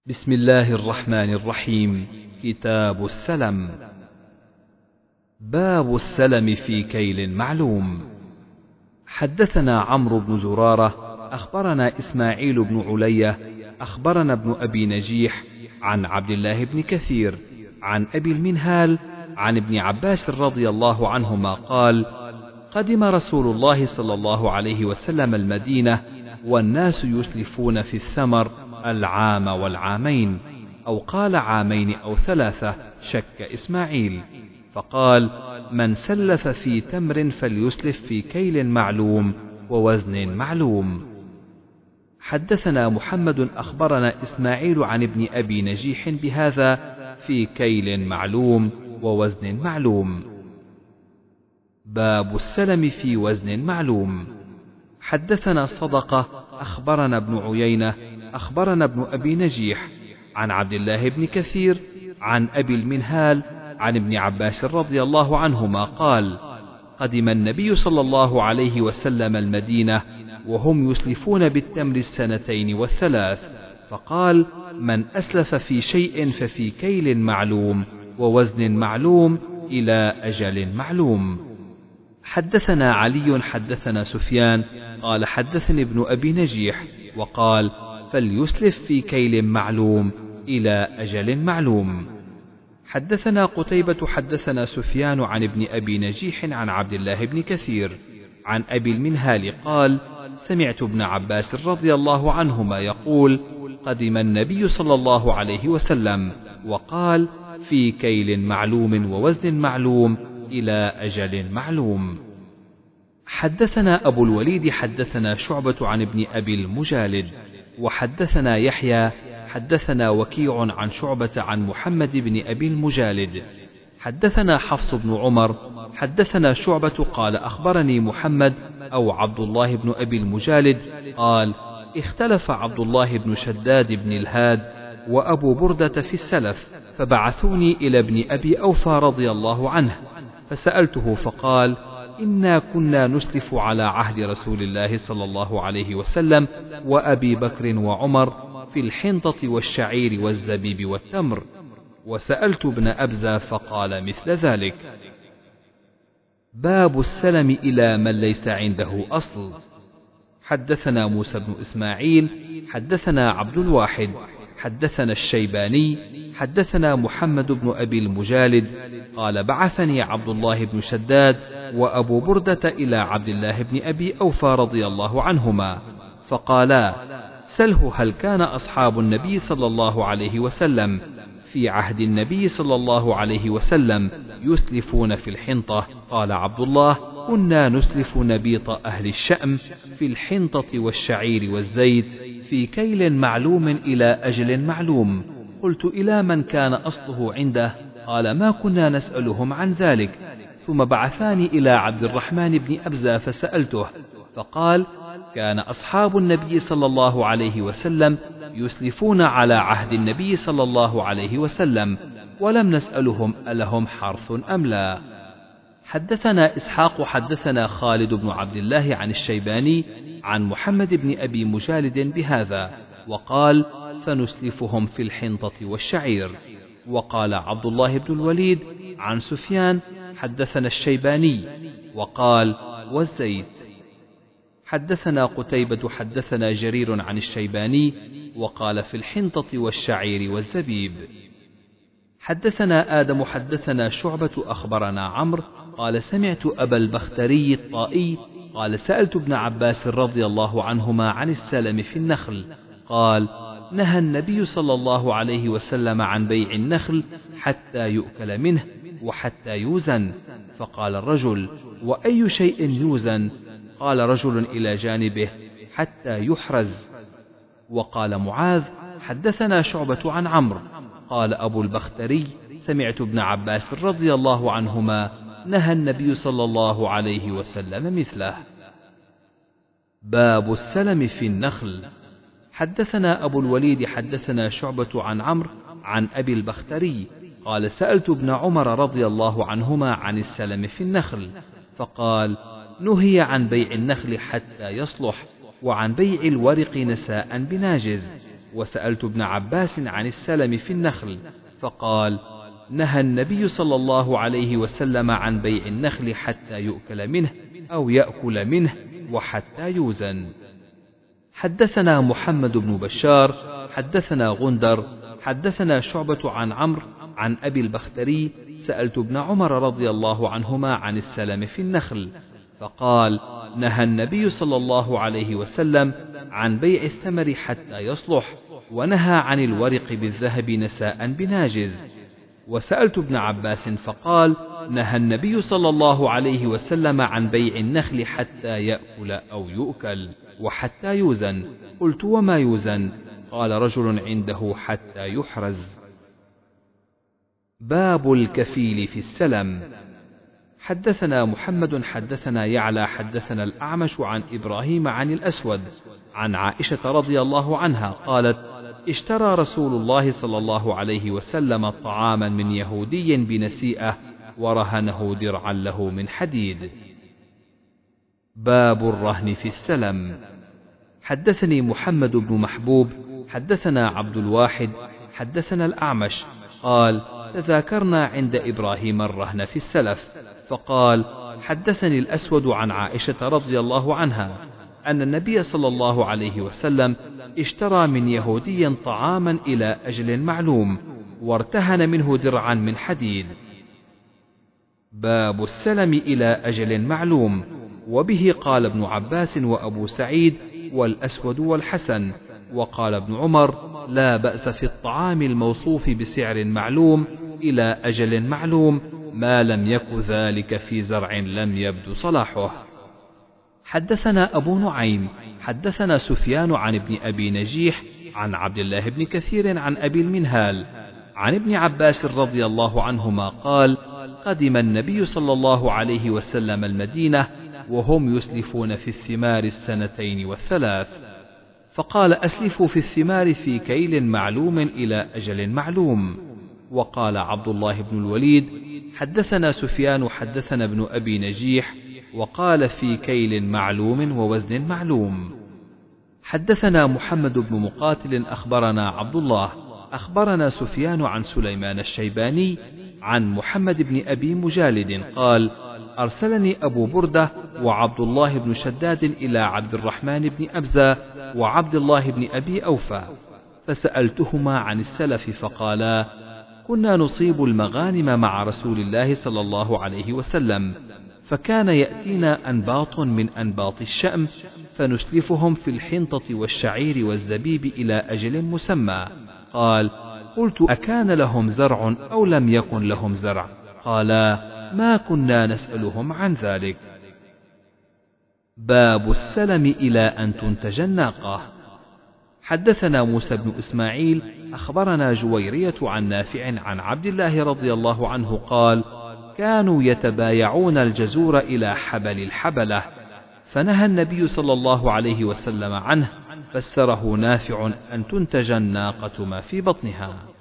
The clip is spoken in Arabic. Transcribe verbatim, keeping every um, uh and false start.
بسم الله الرحمن الرحيم. كتاب السلم. باب السلم في كيل معلوم. حدثنا عمرو بن زرارة أخبرنا إسماعيل بن علية أخبرنا ابن أبي نجيح عن عبد الله بن كثير عن أبي المنهال عن ابن عباس رضي الله عنهما قال: قدم رسول الله صلى الله عليه وسلم المدينة والناس يسلفون في الثمر العام والعامين، أو قال عامين أو ثلاثة، شك إسماعيل، فقال: من سلف في تمر فليسلف في كيل معلوم ووزن معلوم. حدثنا محمد أخبرنا إسماعيل عن ابن أبي نجيح بهذا: في كيل معلوم ووزن معلوم. باب السلم في وزن معلوم. حدثنا صدقة أخبرنا ابن عيينة أخبرنا ابن أبي نجيح عن عبد الله بن كثير عن أبي المنهال عن ابن عباس رضي الله عنهما قال: قدم النبي صلى الله عليه وسلم المدينة وهم يسلفون بالتمر السنتين والثلاث، فقال: من أسلف في شيء ففي كيل معلوم ووزن معلوم إلى أجل معلوم. حدثنا علي حدثنا سفيان قال: حدثني ابن أبي نجيح وقال: فليسلف في كيل معلوم إلى أجل معلوم. حدثنا قتيبة حدثنا سفيان عن ابن أبي نجيح عن عبد الله بن كثير عن أبي المنهال قال: سمعت ابن عباس رضي الله عنهما يقول: قدم النبي صلى الله عليه وسلم وقال: في كيل معلوم ووزن معلوم إلى أجل معلوم. حدثنا أبو الوليد حدثنا شعبة عن ابن أبي المجالد وحدثنا يحيى حدثنا وكيع عن شعبة عن محمد بن أبي المجالد حدثنا حفص بن عمر حدثنا شعبة قال: أخبرني محمد أو عبد الله بن أبي المجالد قال: اختلف عبد الله بن شداد بن الهاد وأبو بردة في السلف، فبعثوني إلى ابن أبي أوفى رضي الله عنه، فسألته فقال: إنا كنا نسلف على عهد رسول الله صلى الله عليه وسلم وأبي بكر وعمر في الحنطة والشعير والزبيب والتمر، وسألت ابن أبزة فقال مثل ذلك. باب السلم إلى من ليس عنده أصل. حدثنا موسى بن إسماعيل حدثنا عبد الواحد حدثنا الشيباني حدثنا محمد بن أبي المجالد قال: بعثني عبد الله بن شداد وأبو بردة إلى عبد الله بن أبي أوفى رضي الله عنهما، فقالا: سله هل كان أصحاب النبي صلى الله عليه وسلم في عهد النبي صلى الله عليه وسلم يسلفون في الحنطة؟ قال عبد الله: كنا نسلف نبيط أهل الشأم في الحنطة والشعير والزيت في كيل معلوم إلى أجل معلوم. قلت: إلى من كان أصله عنده؟ قال: ما كنا نسألهم عن ذلك. ثم بعثاني إلى عبد الرحمن بن أبزة فسألته، فقال: كان أصحاب النبي صلى الله عليه وسلم يسلفون على عهد النبي صلى الله عليه وسلم، ولم نسألهم ألهم حرث أم لا. حدثنا إسحاق حدثنا خالد بن عبد الله عن الشيباني عن محمد بن أبي مجالد بهذا، وقال: فنسلفهم في الحنطة والشعير. وقال عبد الله بن الوليد عن سفيان: حدثنا الشيباني وقال: والزيت. حدثنا قتيبة حدثنا جرير عن الشيباني وقال: في الحنطة والشعير والزبيب. حدثنا آدم حدثنا شعبة أخبرنا عمرو قال: سمعت أبا البختري الطائي قال: سألت ابن عباس رضي الله عنهما عن السلم في النخل، قال: نهى النبي صلى الله عليه وسلم عن بيع النخل حتى يؤكل منه وحتى يوزن. فقال الرجل: وأي شيء يوزن؟ قال رجل إلى جانبه: حتى يحرز. وقال معاذ: حدثنا شعبة عن عمرو قال أبو البختري: سمعت ابن عباس رضي الله عنهما نهى النبي صلى الله عليه وسلم مثله. باب السلم في النخل. حدثنا أبو الوليد حدثنا شعبة عن عمرو عن أبي البختري قال: سألت ابن عمر رضي الله عنهما عن السلم في النخل، فقال: نهي عن بيع النخل حتى يصلح، وعن بيع الورق نساء بناجز. وسألت ابن عباس عن السلم في النخل فقال: نهى النبي صلى الله عليه وسلم عن بيع النخل حتى يؤكل منه أو يأكل منه وحتى يوزن. حدثنا محمد بن بشار حدثنا غندر حدثنا شعبة عن عمرو عن أبي البختري: سألت ابن عمر رضي الله عنهما عن السلم في النخل فقال: نهى النبي صلى الله عليه وسلم عن بيع الثمر حتى يصلح، ونهى عن الورق بالذهب نساء بناجز. وسألت ابن عباس فقال: نهى النبي صلى الله عليه وسلم عن بيع النخل حتى يأكل أو يؤكل وحتى يوزن. قلت: وما يوزن؟ قال: رجل عنده حتى يحرز. باب الكفيل في السلم. حدثنا محمد حدثنا يعلى حدثنا الأعمش عن إبراهيم عن الأسود عن عائشة رضي الله عنها قالت: اشترى رسول الله صلى الله عليه وسلم طعاما من يهودي بنسيئة ورهنه درعا له من حديد. باب الرهن في السلم. حدثني محمد بن محبوب حدثنا عبد الواحد حدثنا الأعمش قال: تذاكرنا عند إبراهيم الرهن في السلف، فقال: حدثني الأسود عن عائشة رضي الله عنها أن النبي صلى الله عليه وسلم اشترى من يهودي طعاما إلى أجل معلوم وارتهن منه درعا من حديد. باب السلم إلى أجل معلوم. وبه قال ابن عباس وأبو سعيد والأسود والحسن. وقال ابن عمر: لا بأس في الطعام الموصوف بسعر معلوم إلى أجل معلوم ما لم يك ذلك في زرع لم يبدو صلاحه. حدثنا أبو نعيم حدثنا سفيان عن ابن أبي نجيح عن عبد الله بن كثير عن أبي المنهال عن ابن عباس رضي الله عنهما قال: قدم النبي صلى الله عليه وسلم المدينة وهم يسلفون في الثمار السنتين والثلاث، فقال: أسلفوا في الثمار في كيل معلوم إلى أجل معلوم. وقال عبد الله بن الوليد: حدثنا سفيان حدثنا ابن أبي نجيح وقال: في كيل معلوم ووزن معلوم. حدثنا محمد بن مقاتل أخبرنا عبد الله أخبرنا سفيان عن سليمان الشيباني عن محمد بن أبي مجالد قال: أرسلني أبو بردة وعبد الله بن شداد إلى عبد الرحمن بن أبزة وعبد الله بن أبي أوفى، فسألتهما عن السلف فقالا: كنا نصيب المغانم مع رسول الله صلى الله عليه وسلم، فكان يأتينا أنباط من أنباط الشأم فنسلفهم في الحنطة والشعير والزبيب إلى أجل مسمى. قال: قلت: أكان لهم زرع أو لم يكن لهم زرع؟ قالا: ما كنا نسألهم عن ذلك. باب السلم إلى أن تنتج الناقة. حدثنا موسى بن إسماعيل أخبرنا جويرية عن نافع عن عبد الله رضي الله عنه قال: كانوا يتبايعون الجزور إلى حبل الحبلة، فنهى النبي صلى الله عليه وسلم عنه، فسره نافع: أن تنتج الناقة ما في بطنها.